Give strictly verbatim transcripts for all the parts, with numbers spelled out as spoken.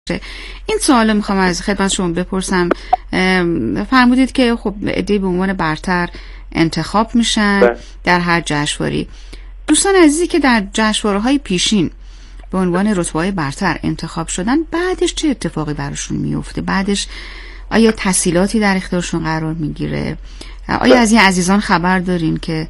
این سوالو میخوام از خدمت شما بپرسم. فرمودید که خب عده‌ای به عنوان برتر انتخاب میشن ده. در هر جشنواره. دوستان عزیزی که در جشنواره‌های پیشین به عنوان رتبه‌های برتر انتخاب شدن، بعدش چه اتفاقی براشون میفته؟ بعدش آیا تسهیلاتی در اختیارشون قرار میگیره؟ آیا از این عزیزان خبر دارین که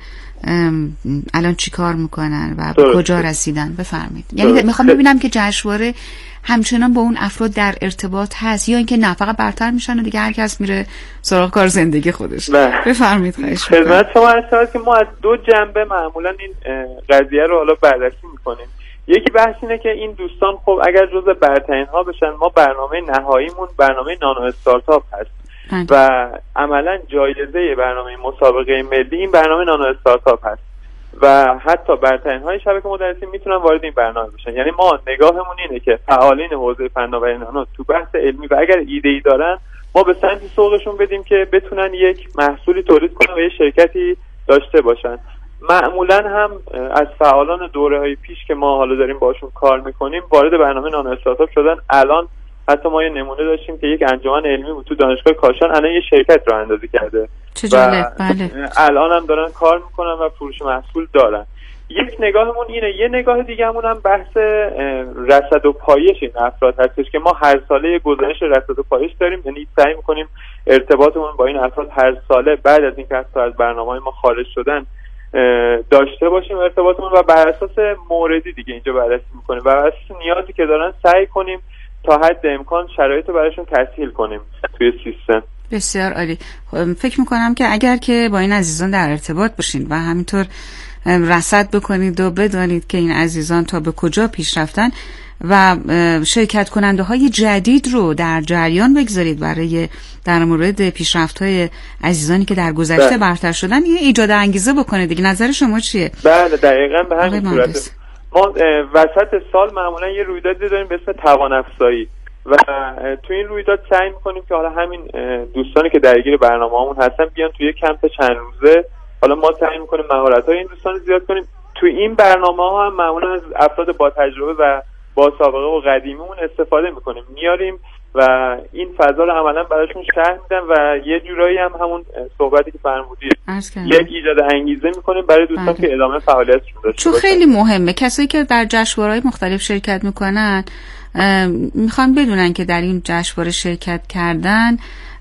الان چی کار میکنن و به کجا رسیدن؟ بفرمایید. یعنی میخوام ببینم که جشنواره همچنان با اون افراد در ارتباط هست یا اینکه نه فقط برتر میشن و دیگه هر کس میره سراغ کار زندگی خودش. بفرمایید. خواهش میکنم. خدمت شما هست که ما از دو جنبه معمولا این قضیه رو حالا بررسی میکنیم. یکی بحث اینه که این دوستان خب اگر جزء برترین ها بشن، ما برنامه نهاییمون برنامه نانو استارتاپ هست و عملا جایزه برنامه مسابقه ملی این برنامه نانو استارتاپ هست و حتی برترین های شبکه مدرسین میتونن وارد این برنامه بشن. یعنی ما نگاهمون اینه که فعالین حوزه فناوری نانو تو بحث علمی و اگر ایده ای دارن ما به سمت سوقشون بدیم که بتونن یک محصولی تولید کنن و یه شرکتی داشته باشن. معمولا هم از فعالان دوره‌های پیش که ما حالا داریم باشون کار میکنیم وارد برنامه نانو استارتاپ شدن. الان حتی ما یه نمونه داشتیم که یک انجمن علمی بود تو دانشگاه کاشان، الان یه شرکت راه اندازی کرده و بله. الان هم دارن کار میکنن و فروش محصول دارن. یک نگاهمون اینه. یه نگاه دیگه‌مون هم بحث رصد و پایش این افراد هستش که ما هر ساله گزارش رصد و پایش داریم، یعنی سعی میکنیم ارتباطمون با این افراد هر ساله بعد از اینکه از برنامه‌های ما خارج شدن داشته باشیم ارتباطمون و بر اساس موردی دیگه اینجا بررسی میکنیم و بر اساس نیازی که دارن سعی کنیم تا حد امکان شرایط رو براشون تسهیل کنیم توی سیستم. بسیار عالی. فکر میکنم که اگر که با این عزیزان در ارتباط باشین و همینطور رصد بکنید و بدانید که این عزیزان تا به کجا پیش رفتن و شرکت کننده های جدید رو در جریان بگذارید برای در مورد پیشرفت های عزیزانی که در گذشته برتر شدن، یه ایجاد انگیزه بکنه دیگه. نظر شما چیه؟ بله دقیقاً به همین صورت. ما وسط سال معمولا یه رویدادی داریم به اسم توان افزایی و تو این رویداد سعی میکنیم که حالا همین دوستانی که درگیر برنامه‌مون هستن بیان توی کمپ چند روزه. حالا ما سعی میکنیم مهارت‌های این دوستان رو زیاد کنیم. تو این برنامه‌ها هم معمولا از افراد با تجربه و با سابقه و قدیمیمون استفاده میکنیم، میاریم و این فضا رو عملا براشون شرح میدن و یه جورایی هم همون صحبتی که فرمودید یک ایجاد انگیزه میکنیم برای دوستان بله. که ادامه فعالیتشون داشته چون خیلی مهمه. کسایی که در جشنواره‌های مختلف شرکت میکنن میخوان بدونن که در این جشنواره شرکت کردن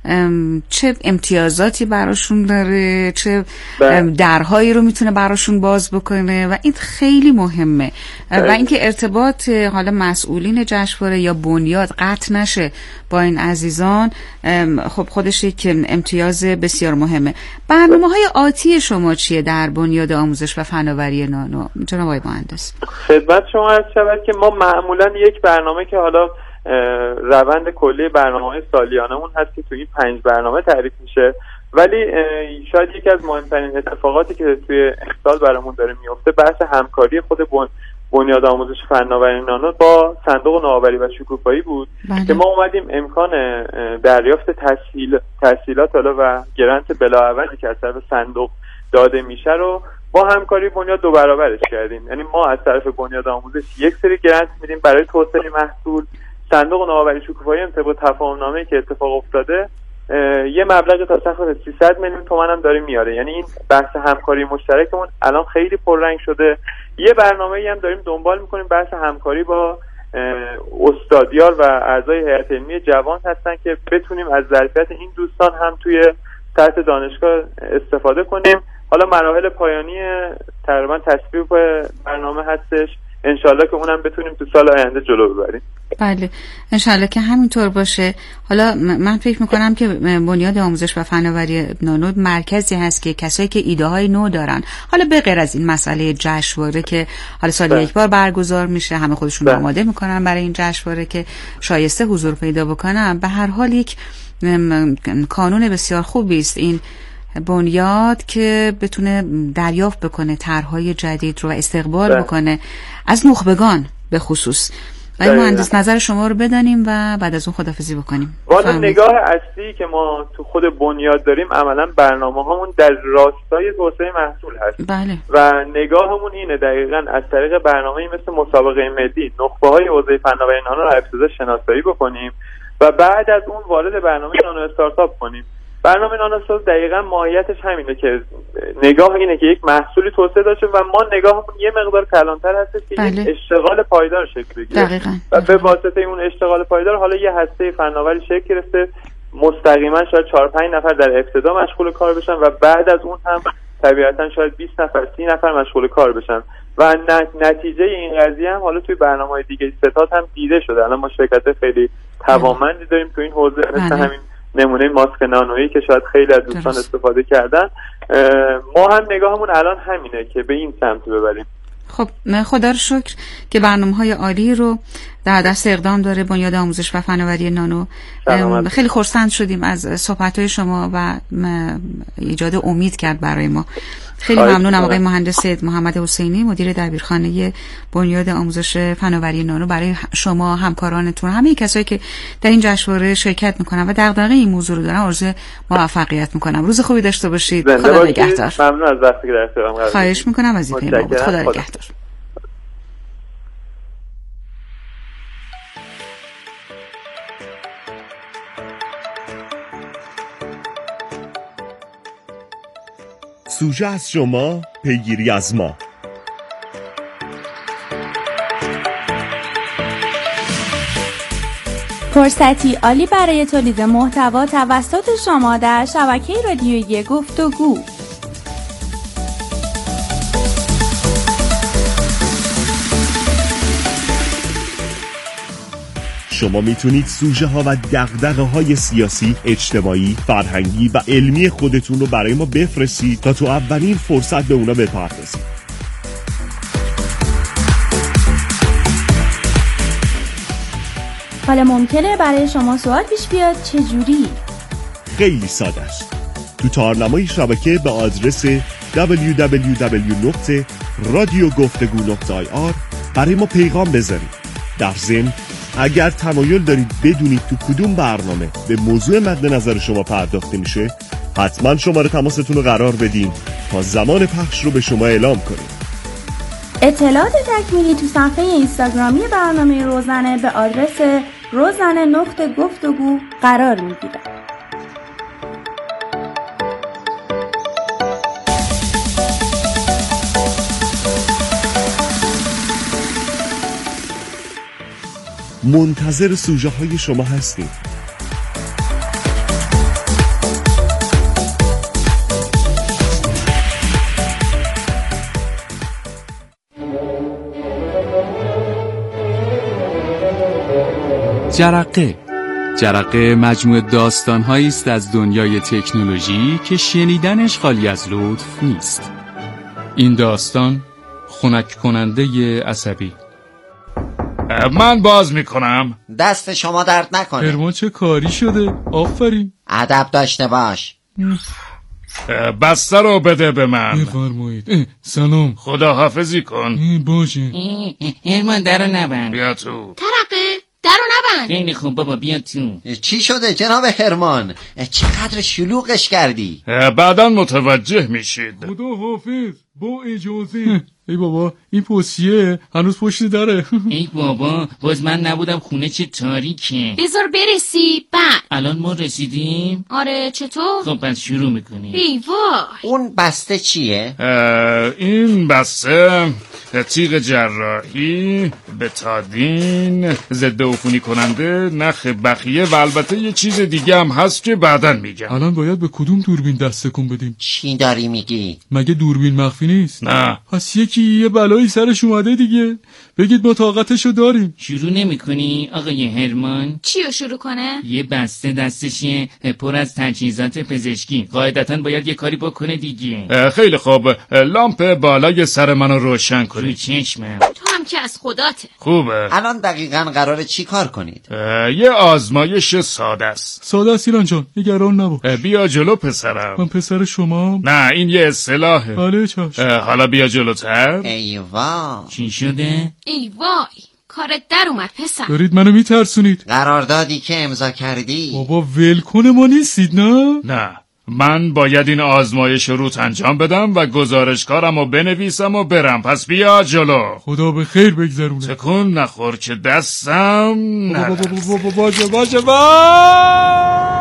چه امتیازاتی براشون داره، چه درهایی رو میتونه براشون باز بکنه و این خیلی مهمه و اینکه ارتباط حالا مسئولین جشنواره یا بنیاد قطع نشه با این عزیزان خب خودش یک امتیاز بسیار مهمه. برنامه‌های آتی شما چیه در بنیاد آموزش و فناوری نانو جناب آقای مهندس؟ خدمت شما عرض شود که ما معمولا یک برنامه که حالا روند کلی برنامه‌های سالیانمون هست که توی این پنج برنامه تعریف میشه، ولی شاید یکی از مهمترین اتفاقاتی که توی امسال برامون داره میفته بحث همکاری خود بنیاد آموزش فناوری نانو با صندوق نوآوری و شکوفایی بود بله. که ما اومدیم امکان دریافت تسهیل تسهیلات و گرانت بلاعوضی که از طرف صندوق داده میشه رو با همکاری بنیاد دو برابرش کردیم. یعنی ما از طرف بنیاد آموزش یک سری گرانت میدیم برای توسعه محصول، صندوق نوآوری شکوفایی هم طبق تفاهم‌نامه‌ای که اتفاق افتاده یه مبلغ تا سقف سیصد میلیون تومان هم داره میاره. یعنی این بحث همکاری مشترکمون الان خیلی پررنگ شده. یه برنامه‌ای هم داریم دنبال میکنیم بحث همکاری با استادیار و اعضای هیئت علمی جوان هستن که بتونیم از ظرفیت این دوستان هم توی سطح دانشگاه استفاده کنیم. حالا مراحل پایانی تقریبا تصویب برنامه هستش، انشالله که اونم بتونیم تو سال آینده جلو ببریم. بله انشالله که همینطور باشه. حالا من فکر میکنم که بنیاد آموزش و فناوری نانو مرکزی هست که کسایی که ایده های نو دارن، حالا به غیر از این مسئله جشنواره که حالا سال یک بار برگزار میشه، همه خودشون رو آماده میکنن برای این جشنواره که شایسته حضور پیدا بکنن، به هر حال یک کانون بسیار خوبی است این بنیاد که بتونه دریافت بکنه طرح‌های جدید رو و استقبال بکنه از نخبگان به خصوص. و مهندس نظر شما رو بدانیم و بعد از اون خداحافظی بکنیم. والا نگاه اصلی که ما تو خود بنیاد داریم عملا برنامه‌هامون در راستای توسعه محصول هست. بله. و نگاهمون اینه دقیقاً از طریق برنامه‌ای مثل مسابقه ملی نخبه‌های حوزه فناوری نانو رو ابتدا شناسایی بکنیم و بعد از اون وارد برنامه نانو استارتاپ کنیم. برنامه نانوساز دقیقاً ماهیتش همینه که نگاه اینه که یک محصولی توسعه داشته و ما نگاهمون یه مقدار کلانتر هست که بله. یک اشتغال پایدار شکل بگیره. دقیقاً. و به واسطه اون اشتغال پایدار حالا یه هسته فناوری شکل گرفته، مستقیما شاید چهار پنج نفر در ابتدا مشغول کار بشن و بعد از اون هم طبیعتاً شاید بیست نفر سی نفر مشغول کار بشن و نتیجه این قضیه هم حالا توی برنامه‌های دیگه ستاد هم دیده شده. الان ما شرکت خیلی توانمندی داریم تو این حوزه مثل همین نمونه ماسک نانویی که شاید خیلی از دوستان استفاده کردن. ما هم نگاهمون الان همینه که به این سمت ببریم. خب خدا رو شکر که برنامه‌های عالی رو در دست اقدام داره بنیاد آموزش و فناوری نانو. خیلی خرسند شدیم از صحبت‌های شما و ایجاد امید کرد برای ما. خیلی ممنونم آقای مهندس سید محمد حسینی، مدیر دبیرخانه بنیاد آموزش فناوری نانو، برای شما همکارانتون، همه کسایی که در این جشنواره شرکت میکنن و دغدغه این موضوع رو دارن آرزوی موفقیت میکنم. روز خوبی داشته باشید. خدا نگهدار. ممنون از وقتی که در اختیارم قرار دادید. خواهش میکنم از این پیام. خدا نگهدار. سوژه از شما، پیگیری از ما. فرصتی عالی برای تولید محتوا توسط شما در شبکه رادیویی گفتگو. شما میتونید سوژه ها و دغدغه های سیاسی، اجتماعی، فرهنگی و علمی خودتون رو برای ما بفرستید تا تو اولین فرصت به اونا بپردازید. حالا ممکنه برای شما سوال پیش بیاد چجوری؟ خیلی ساده است. تو تارنمای شبکه به آدرس دبلیو دبلیو دبلیو دات رادیو گفتگو دات آی آر برای ما پیغام بذارید. در ضمن اگر تمایل دارید بدونید تو کدوم برنامه به موضوع مد نظر شما پرداخته میشه، حتما شماره تماستون رو قرار بدین تا زمان پخش رو به شما اعلام کنیم. اطلاعات تکمیلی تو صفحه اینستاگرامی برنامه روزنه به آدرس روزنه نقطه گفتگو قرار میگیره. منتظر سوژه های شما هستیم. جرقه جرقه مجموعه داستان‌هایی است از دنیای تکنولوژی که شنیدنش خالی از لطف نیست. این داستان خنک کننده عصبی. من باز میکنم. دست شما درد نکنه. هرمان چه کاری شده؟ آفرین. ادب داشته باش. بسته رو بده به من. بفرمایید. سلام. خدا حافظی کن. باشه. هرمان درو نبند. بیا تو. ترقه درو نبند. خیلی خوب بابا بیا تو. چی شده جناب هرمان؟ چقدر شلوغش کردی؟ بعداً متوجه میشید. خدا حافظ. با اجازه. ای بابا این پوسیه هنوز پشت داره. ای بابا باز من نبودم خونه چه تاریکه. بذار برسی بعد. الان ما رسیدیم. آره چطور؟ خب پس شروع میکنیم. ای وای. اون بسته چیه؟ این بسته تیغ جراحی، بتادین، ضد عفونی کننده، نخ بخیه و البته یه چیز دیگه هم هست که بعداً میگم. الان باید به کدوم دوربین دست تکون بدیم؟ چی داری میگی؟ مگه دوربین مخفی نیست؟ نه. پس یکی یه بلایی سرش اومده دیگه. بگید ما طاقتشو داریم. شروع نمی‌کنی آقای هرمان؟ چیو شروع کنه؟ یه بسته دستشه پر از تجهیزات پزشکی. قاعدتاً باید یه کاری بکنه دیگه. خیلی خوب. لامپ بالای سر منو روشن کنید. روی چشمم. تو هم که از خداته. خوبه. الان دقیقاً قراره چی کار کنید؟ یه آزمایش ساده است. ساده است ایران جان. نگران نباش. بیا جلو پسرم. من پسر شما؟ نه این یه اصطلاحه. بله چشم. حالا بیا جلوتر. ای وای. چی شده؟ ای وای. کارت در اومد پسر. دارید منو میترسونید. قراردادی که امضا کردی. بابا ولکن ما نیستید نه؟ نه، من باید این آزمایش رو انجام بدم و گزارشکارم رو بنویسم و برم. پس بیا جلو. خدا به خیر بگذرونه. تکون نخور که دستم نرفت. باشه باشه باشه.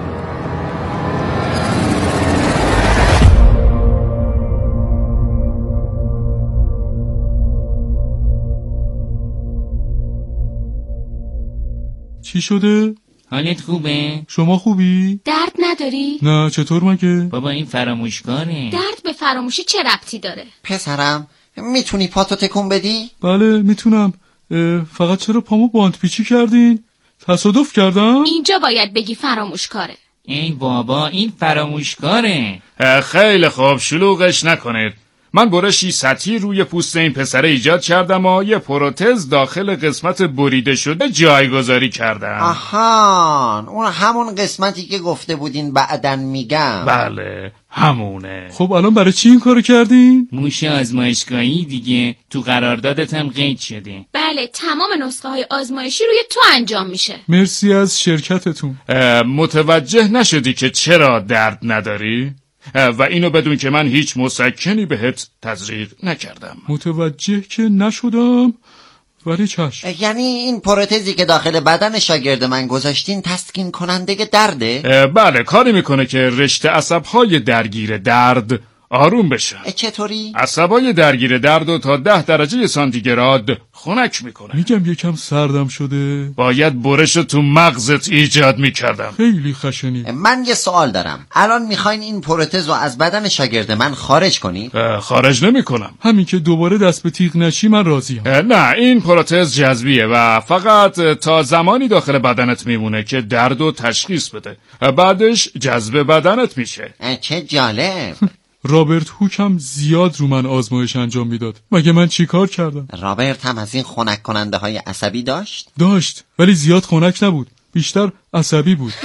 چی شده؟ حالت خوبه؟ شما خوبی؟ درد نداری؟ نه، چطور مگه؟ بابا این فراموشکاره. درد به فراموشی چه ربطی داره؟ پسرم میتونی پاتو تکون بدی؟ بله میتونم. فقط چرا پامو باندپیچی کردین؟ تصادف کردم؟ اینجا باید بگی فراموشکاره. ای بابا این فراموشکاره. خیلی خوب، شلوغش نکنید. من برشی سطحی روی پوست این پسره ایجاد کردم و یه پروتز داخل قسمت بریده شده جایگذاری کردم. آهان، اون همون قسمتی که گفته بودین بعدن میگم. بله همونه. خب الان برای چی این کارو کردین؟ موش آزمایشگاهی دیگه، تو قراردادت هم قید شده. بله، تمام نسخه های آزمایشی روی تو انجام میشه. مرسی از شرکتتون. متوجه نشدی که چرا درد نداری؟ و اینو بدون که من هیچ مسکنی بهت تزریق نکردم. متوجه که نشدم ولی چشم. یعنی این پروتزی که داخل بدن شاگرد من گذاشتین تسکین کننده درده؟ بله، کاری میکنه که رشته عصبهای درگیر درد آروم بشه. چطوری؟ عصبای درگیر درد رو تا ده درجه سانتیگراد خنک میکنه. میگم یکم سردم شده. باید برش تو مغزت ایجاد میکردم. خیلی خشنی. من یه سوال دارم. الان میخواین این پروتز رو از بدن شاگرد من خارج کنی؟ خارج نمیکنم. همین که دوباره دست به تیغ نشی من راضیم. نه، این پروتز جذبیه و فقط تا زمانی داخل بدنت میمونه که درد رو تشخیص بده. بعدش جذب بدنت میشه. چه جالب. رابرت هوک هم زیاد رو من آزمایش انجام میداد. مگه من چی کار کردم؟ رابرت هم از این خنک کننده های عصبی داشت؟ داشت، ولی زیاد خنک نبود، بیشتر عصبی بود.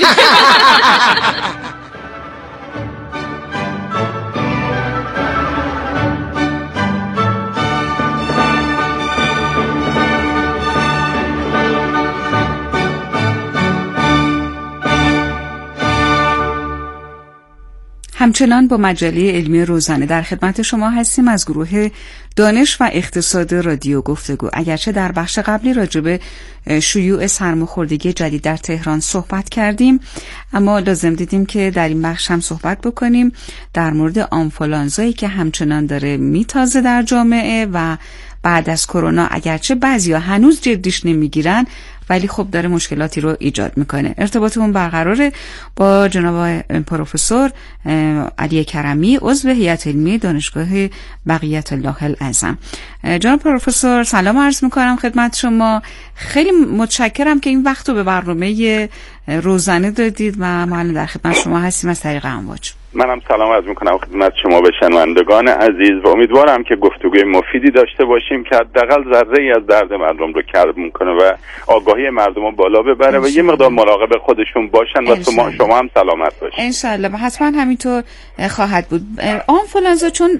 همچنان با مجله علمی روزانه در خدمت شما هستیم از گروه دانش و اقتصاد رادیو گفتگو. اگرچه در بخش قبلی راجع به شیوع سرماخوردگی جدید در تهران صحبت کردیم، اما لازم دیدیم که در این بخش هم صحبت بکنیم در مورد آنفولانزایی که همچنان داره میتازه در جامعه و بعد از کرونا اگرچه بعضیا هنوز جدیش نمیگیرن ولی خب داره مشکلاتی رو ایجاد میکنه. ارتباطمون برقراره با جناب پروفسور علی کرمی، عضو هیئت علمی دانشگاه بقیت الله الاعظم. جناب پروفسور سلام عرض میکنم خدمت شما. خیلی متشکرم که این وقت رو به برنامه روزانه دادید و ما الان در خدمت شما هستیم از طریق امواج. منم سلام عرض میکنم خدمت شما به شنوندگان عزیز و امیدوارم که گفتگوی مفیدی داشته باشیم که حداقل ذره‌ای از درد مردم رو کم میکنه و آگاهی مردم رو بالا ببره و یه مقدار مراقب خودشون باشن و شما شما هم سلامت باشید. ان شاءالله حتما همینطور خواهد بود. آنفولانزا چون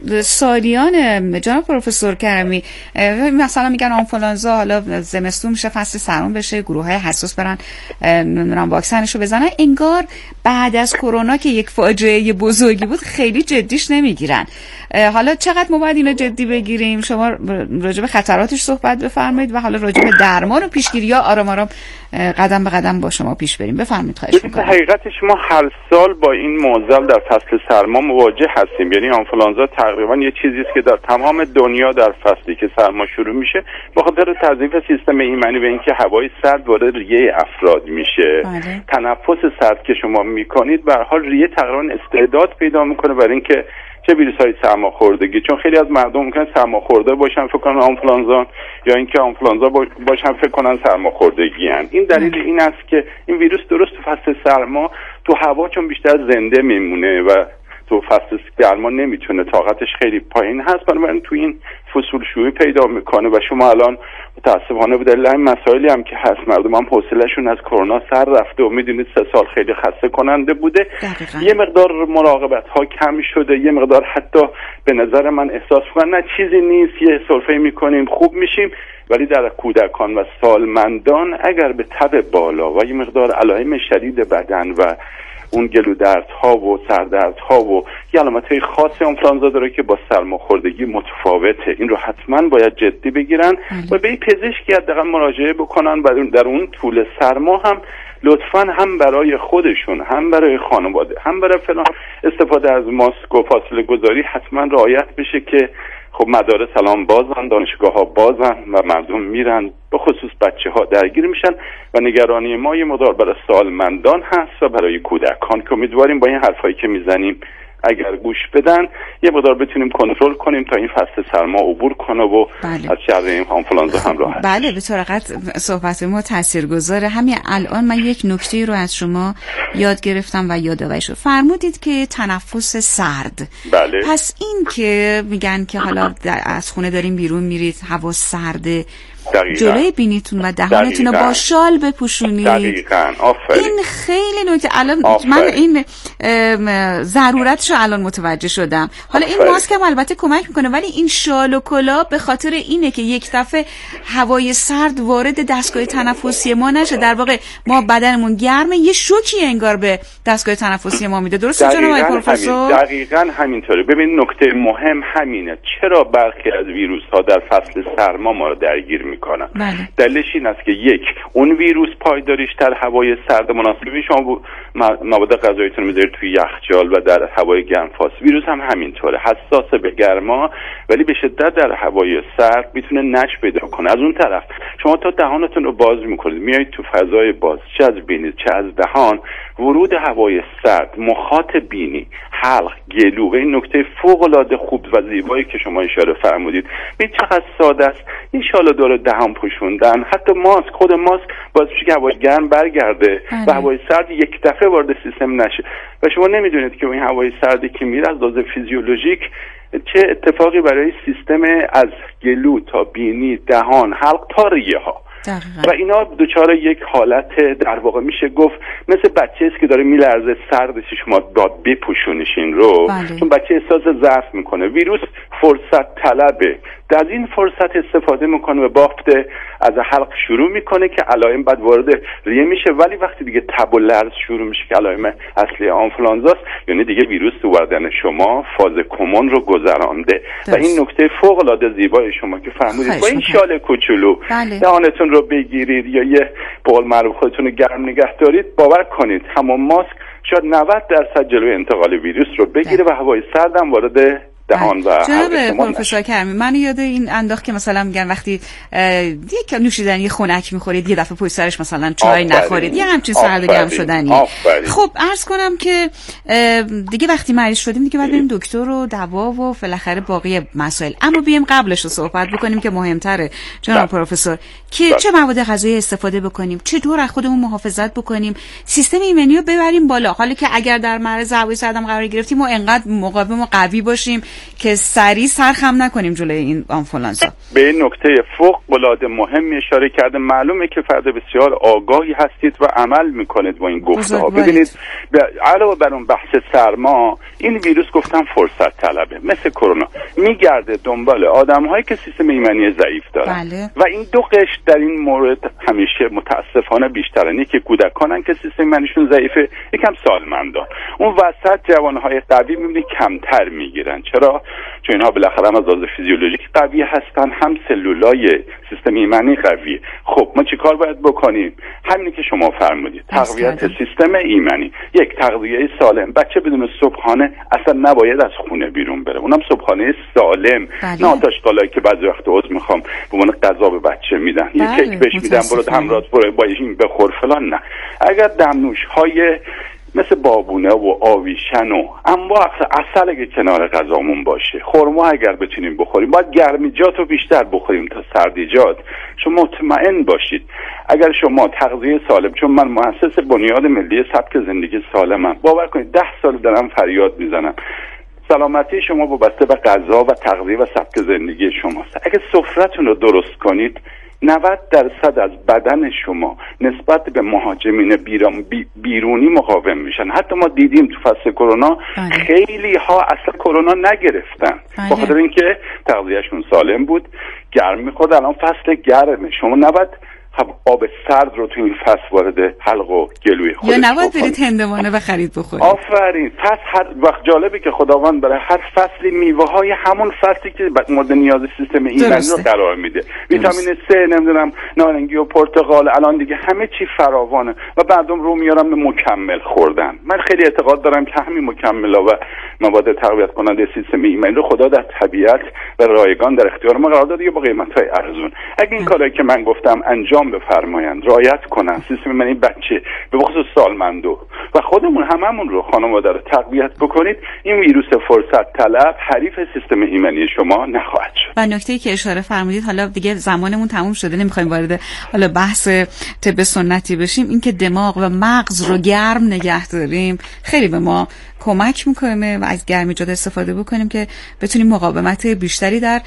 سالیان جناب پروفسور کرمی مثلا میگن آنفولانزا حالا زمستون میشه فصل سرما بشه، گروه‌های حساس برن نمیدونم واکسنشو بزنن، انگار بعد از کرونا که یک فاجعه بزرگی بود خیلی جدیش نمیگیرن. حالا چقدر ما باید اینو جدی بگیریم؟ شما راجع به خطراتش صحبت بفرمایید و حالا راجع به درمان و پیشگیری یا آرام آرام قدم به قدم با شما پیش بریم. بفرمایید خواهش می‌کنم. حقیقتش ما هر سال با این معضل در فصل سرما مواجه هستیم. یعنی آنفولانزا تقریبا یه چیزی است که در تمام دنیا در فصلی که سرما شروع میشه به خاطر تضعیف سیستم ایمنی و اینکه هوای سرد وارد ریه افراد میشه، بله. تنفس سرد که شما میکنید به هر حال ریه تقریبا استعداد پیدا میکنه برای اینکه چه ویروس‌های سرماخوردگی، چون خیلی از مردم ممکنه سرماخورده باشن فکر کنن آنفولانزا یا اینکه آنفولانزا باشن فکر کنن سرماخوردگی ان. این دلیل این است که این ویروس درست تو فصل سرما تو هوا چون بیشتر زنده میمونه و تو فصل گرما نمیتونه، طاقتش خیلی پایین هست، بنابراین تو این فصول شویی پیدا میکنه و شما الان متاسفانه به دلیل این مسائلی هم که هست مردم هم حوصله‌شون از کرونا سر رفته و میدونید سه سال خیلی خسته کننده بوده. دقیقا. یه مقدار مراقبت ها کم شده، یه مقدار حتی به نظر من احساس کنن نه چیزی نیست، یه سرفه میکنیم خوب میشیم، ولی در کودکان و سالمندان اگر به تب بالا و یه مقدار علائم شدید بدن و اون گلودردها و سردردها و یه علامت‌های خاص آنفولانزا داره که با سرماخوردگی متفاوته، این رو حتما باید جدی بگیرن و به پزشکی حداقل مراجعه بکنن و در اون طول سرما هم لطفاً هم برای خودشون هم برای خانواده هم برای فلان استفاده از ماسک و فاصله گذاری حتما رعایت بشه که خب مدارس الان بازن، دانشگاه ها بازن و مردم میرن، به خصوص بچه ها درگیر میشن و نگرانی ما یه مقدار برای سالمندان هست و برای کودکان که امیدواریم با این حرفایی که میزنیم اگر گوش بدن یه مقدار بتونیم کنترل کنیم تا این فصل سرما عبور کنه و بله. از شر این آنفولانزا هم راحت. بله به طرقت صحبت ما تاثیرگذاره. همین الان من یک نکته رو از شما یاد گرفتم و یادآوری شد. فرمودید که تنفس سرد. بله. پس این که میگن که حالا از خونه داریم بیرون میرید هوا سرده، دقیقا. جلوی بینیتون و دهانتون رو با شال بپوشونید. دقیقاً. آفرین. این خیلی نکته. الان من این ضرورتش رو الان متوجه شدم. حالا آفرین. این ماسک هم البته کمک میکنه، ولی این شال و کلاه به خاطر اینه که یک دفعه هوای سرد وارد دستگاه تنفسی ما نشه. در واقع ما بدنمون گرمه، یه شوکی انگار به دستگاه تنفسی ما میده. درسته جناب آقای پروفسور؟ دقیقاً همینطوره. ببین نکته مهم همینه. چرا برخی از ویروس ها در فصل سرما ما رو درگیر میکنن؟ بله. دلیلش این است که یک، اون ویروس پایداریش در هوای سرد مناسبی، شما مواد غذاییتون میذارید توی یخچال و در هوای گرم فاس. ویروس هم همینطوره، حساس به گرما ولی به شدت در هوای سرد میتونه نش پیدا کنه. از اون طرف شما تا دهانتون رو باز میکنید، میایید تو فضای باز، چه از بینی چه از دهان، ورود هوای سرد، مخاط بینی، حلق، گلو و این نکته فوق العاده خوب و زیبایی که شما اشاره فرمودید. ببین چقدر ساده است. ان شاءالله دور دهان پوشوندن، حتی ماسک، خود ماسک باعث میشه که هوای گرم برگرده و هوای سرد یک دفعه وارد سیستم نشه و شما نمیدونید که این هوای سردی که میره از لحاظ فیزیولوژیک چه اتفاقی برای سیستم از گلو تا بینی، دهان، حلق تا ریه ها و اینا دوچاره یک حالت در واقع میشه گفت مثل بچه است که داره میلرزه، سردش شما باید بپوشونیش این رو. بله. چون بچه احساس ضعف میکنه. ویروس فرصت طلبه، در این فرصت استفاده میکنه و بافت از حلق شروع میکنه که علائم بعد وارد ریه میشه، ولی وقتی دیگه تب و لرز شروع میشه که علائم اصلی آنفولانزاست، یعنی دیگه ویروس تو بدن شما فاز کمون رو گذرانده. و این نکته فوق العاده زیبای شما که فرمودید با این شال کوچولو بله. دهانتون رو بگیرید یا یه بقول معروف خودتون رو گرم نگه دارید، باور کنید همون ماسک شاید نود درصد جلوی انتقال ویروس رو بگیره و هوای سرد هم وارد دهان و جناب پروفسور کرمی، من یاد این انداخت که مثلا میگن وقتی یک نوشیدنی خنک میخورید یه دفعه پشت سرش مثلا چای نخورید، یه همچین سرد و گرم شدنی. خب عرض کنم که دیگه وقتی مریض شدیم دیگه بعد بریم دکتر و دوا و بالاخره باقی مسائل، اما بیایم قبلش رو صحبت بکنیم که مهمتره جناب پروفسور که چه مواد غذایی استفاده بکنیم، چطور از خودمون محافظت بکنیم، سیستم ایمنی رو ببریم بالا، حالا که اگر در معرض هوای سردم قرار گرفتیم ما انقدر مقاوم و قوی باشیم که سریع سرخم نکنیم جلوی این آنفولانزا. به این نکته فوق العاده مهمی اشاره کرده. معلومه که فرد بسیار آگاهی هستید و عمل میکنید با این گفته‌ها. ببینید علاوه بر اون بحث سرما، این ویروس گفتم فرصت طلبه، مثل کرونا میگرده دنبال آدم‌هایی که سیستم ایمنی ضعیف دارن. بله. و این دو قشر در این مورد همیشه متاسفانه بیشترن، که کودکانن که سیستم ایمنیشون ضعیفه، یکم سالمندان. اون وسط جوانهای قوی میبینی کمتر میگیرن. چرا؟ چون اینها بالاخره از لحاظ فیزیولوژیک قوی هستن، هم سلولای سیستم ایمنی قویه. خب ما چیکار باید بکنیم؟ همینی که شما فرمودید، تقویت سیستم ایمنی. یک، تغذیه سالم. بچه بدون صبحانه اصلا نباید از خونه بیرون بره، اونم صبحانه سالم، نه آتش‌قالایی که بعضی وقت عذر میخوام به عنوان غذا به بچه میدن، یه کیک بهش میدن برو همراهت برو با این بخور فلان. نه، اگر دمنوش‌های مثل بابونه و آویشن و انواع عسل اگه کنار غذامون باشه، خرما اگر بتونیم بخوریم، باید گرمیجات رو بیشتر بخوریم تا سردیجات. شما مطمئن باشید اگر شما تغذیه سالم، چون من مؤسس بنیاد ملی سبک زندگی سالمم، باور کنید ده سال دارم فریاد میزنم سلامتی شما وابسته به غذا و تغذیه و سبک زندگی شماست. اگه سفرتون رو درست کنید نود درصد از بدن شما نسبت به مهاجمین بیرونی مقاوم میشن. حتی ما دیدیم تو فصل کرونا خیلی ها اصلا کرونا نگرفتن به خاطر اینکه تغذیهشون سالم بود، گرم میخورد. الان فصل گرمه، شما نباید آب سرد رو تو این فصل وارد حلق و گلوی خودت یا نباید برید هندوانه و خرید بخورید. آفرین. پس هر وقت جالبه که خداوند برای هر فصلی میوه های همون فصلی که مورد نیاز سیستم ایمنی رو قرار میده. ویتامین سه، نمیدونم نارنگی و پرتقال، الان دیگه همه چی فراوانه و مردم رو میارن به مکمل خوردن. من خیلی اعتقاد دارم که همین مکمل‌ها و مواد تقویت کننده سیستم ایمنی رو خدا در طبیعت و رایگان در اختیار ما قرار داده با قیمت‌های ارزون. اگه این کاری که من گفتم انجام بفرمایند، رعایت کنن، سیستم ایمنی بچه به خصوص سالمندو و خودمون هممون رو خانواده رو تقویت بکنید، این ویروس فرصت طلب حریف سیستم ایمنی شما نخواهد شد. و نکته‌ای که اشاره فرمودید، حالا دیگه زمانمون تموم شده، نمیخوایم وارد حالا بحث طب سنتی بشیم، این که دماغ و مغز رو گرم نگه داریم خیلی به ما کمک میکنه و از گرمیجات استفاده بکنیم که بتونیم مقاومت بیشتری در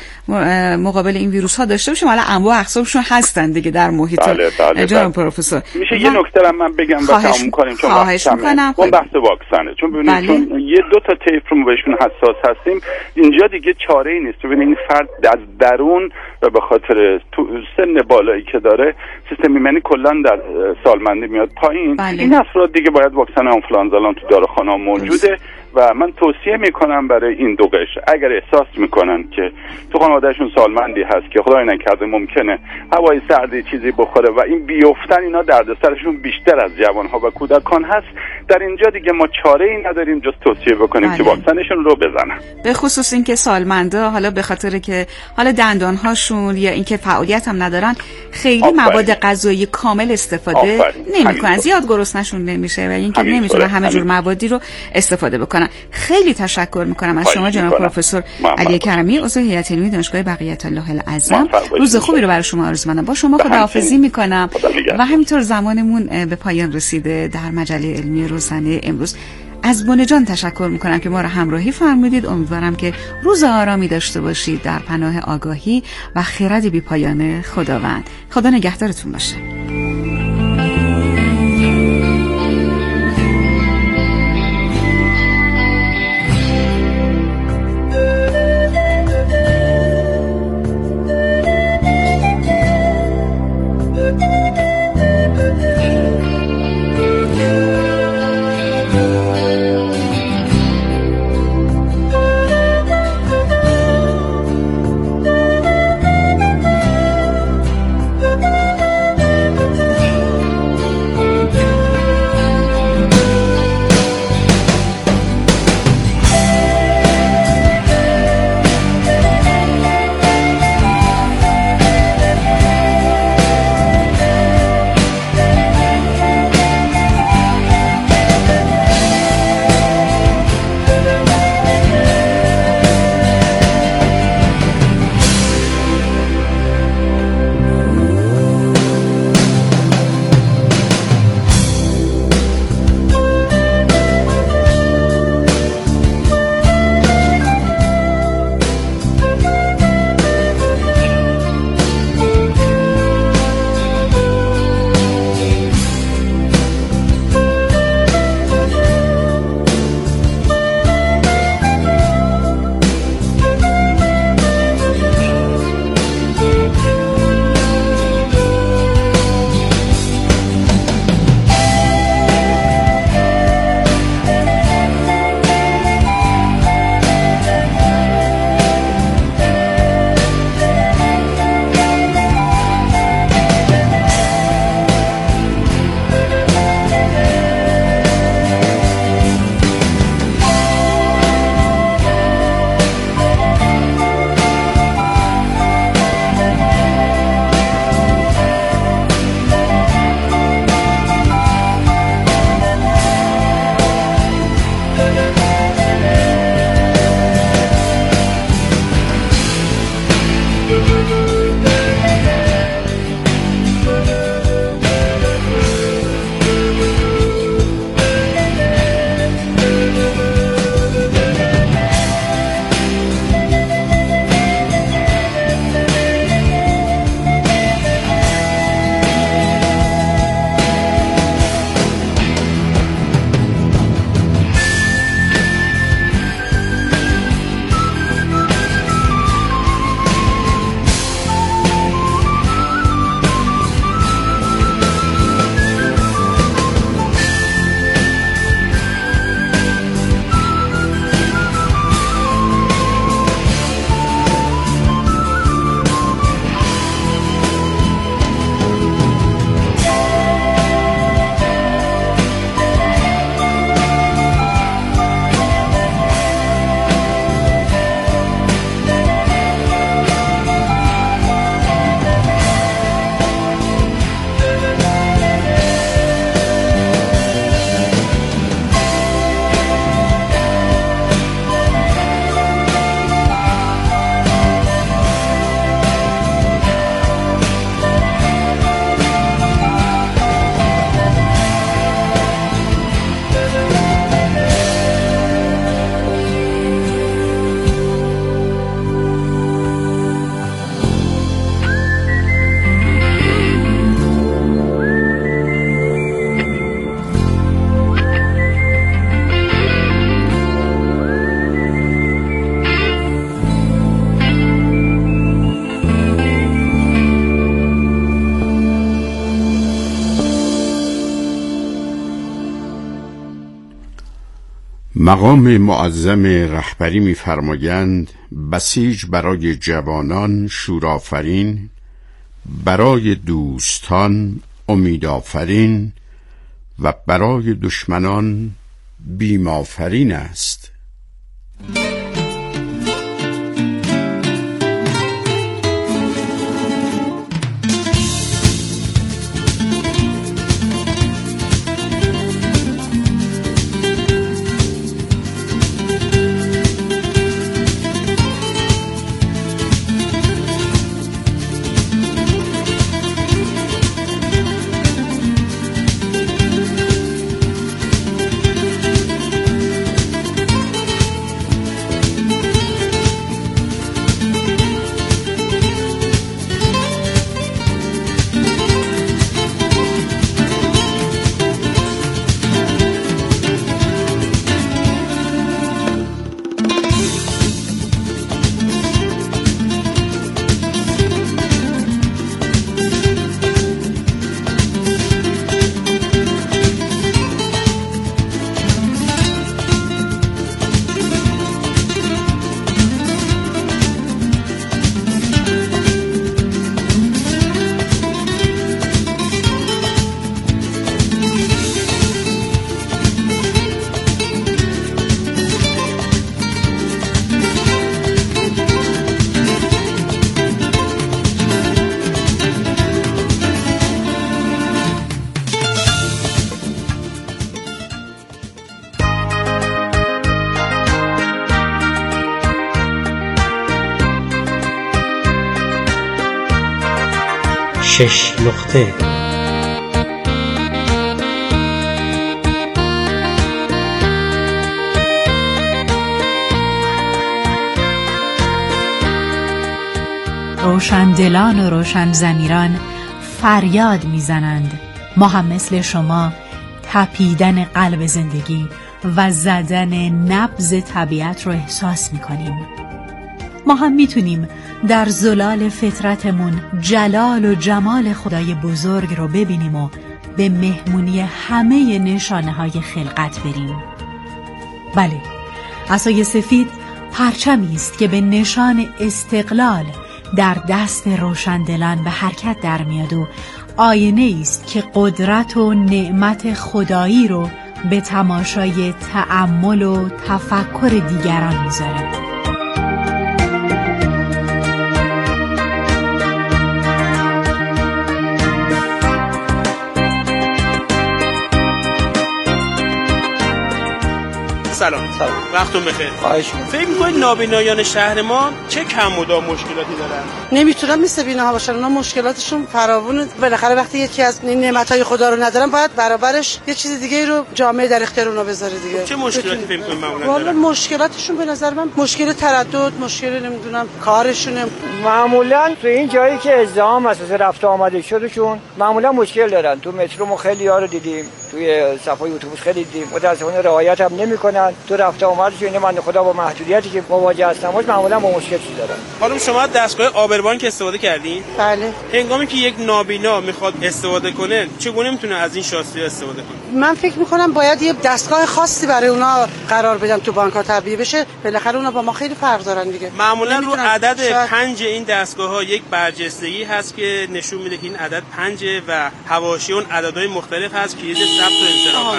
مقابل این ویروس ها داشته باشیم. حالا انواع اقسامشون هستن دیگه در محیط. بله بله جناب پروفسور میشه و... یه نکته رو من بگم و تموم کنیم چون خواهش میکنم. اون بحث واکسنه، چون ببینید بله. چون یه دو تا طیف رو بهشون حساس هستیم، اینجا دیگه چاره‌ای نیست. ببینید این فرد از درون و به خاطر تو سن بالایی که داره سیستم ایمنی کلا در سالمندی میاد پایین. بله. این افراد دیگه باید واکسن آنفولانزا الان تو داروخانه‌ها موجوده و من توصیه میکنم برای این دو قشر اگر احساس میکنن که تو خانوادهشون سالمندی هست که خدای نکرده ممکنه هوای سردی چیزی بخوره و این بیفتن اینا دردسرشون بیشتر از جوانها و کودکان هست، در اینجا دیگه ما چاره ای نداریم جز توصیه بکنیم بله. که واکسنشون رو بزنن. به خصوص اینکه سالمندا حالا به خاطر که حالا دندانهاشون یا اینکه فعالیت هم ندارن خیلی آفرین. مواد غذایی کامل استفاده نمیکنن، زیاد گرسنه‌شون نمیشه و اینکه نمیتونن همه جور موادی رو استفاده بکنن. خیلی تشکر میکنم از شما جناب پروفسور علی کرمی، عضو هیئت علمی دانشگاه بقیت الله الاعظم. روز خوبی رو برای شما آرزو می‌کنم. با شما خداحافظی میکنم و همینطور زمانمون به پایان رسیده در مجله علمی روزانه امروز. از بن جان تشکر میکنم که ما را همراهی فرمودید. امیدوارم که روز آرامی داشته باشید در پناه آگاهی و خرد بی پایان خداوند. خدا نگهدارتون باشه. مقام معظم رهبری می‌فرمایند بسیج برای جوانان شورآفرین، برای دوستان امیدآفرین و برای دشمنان بیم آفرین است. شش نقطه. روشندلان و روشن ضمیران فریاد میزنند. ما هم مثل شما تپیدن قلب زندگی و زدن نبض طبیعت رو احساس میکنیم. ما هم میتونیم در زلال فطرتمون جلال و جمال خدای بزرگ رو ببینیم و به مهمونی همه نشانه های خلقت بریم. بله، عصای سفید پرچمی است که به نشان استقلال در دست روشندلان به حرکت در میاد و آینه است که قدرت و نعمت خدایی رو به تماشای تأمل و تفکر دیگران میذاره. سلام. سلام. وقتتون بخیر. خواهش می‌کنم. فکر می‌کنید نابینایان شهر ما چه کم و دام مشکلاتی دارن؟ نمیتونن مثل بیناها باشن. اونا مشکلاتشون فراوونه. بالاخره وقتی یکی از این نعمت‌های خدا رو ندارن باید برابرش یه چیز دیگه رو جامعه در اختیار اونا بذاره دیگه. چه مشکلاتی فکر می‌کنید معمولا دارن؟ والا مشکلاتشون به نظر من مشکل تردد، مشکل نمیدونم کارشونه. معمولا تو این جایی که ازدحام اساس رفت آمده شدهشون معمولا مشکل دارن. تو مترو ما خیلی ها رو دیدیم، توی صفای اتوبوس خیلی دیدیم، متأسفانه رعایت هم نمی‌کنن. تو رفت آمدش این من خدا با محدودیتی که مواجه هستن معمولا با مشکل دارن. حالا شما دستگاه آبربانک استفاده کردین؟ بله. هنگامی که یک نابینا میخواد استفاده کنه چگونه میتونه از این شاسی استفاده کنه؟ من فکر می‌کنم باید یه دستگاه خاصی برای اونا قرار بدن تو بانک‌ها طبیعی بشه. بالاخره اونا با ما خیلی فرق دارن دیگه. معمولا رو عدد شاید... پنج این دستگاه‌ها یک برجستگی هست که نشون میده که این عدد پنج و حواشی اون عددهای مختلف هست که یه ثبت و انصراف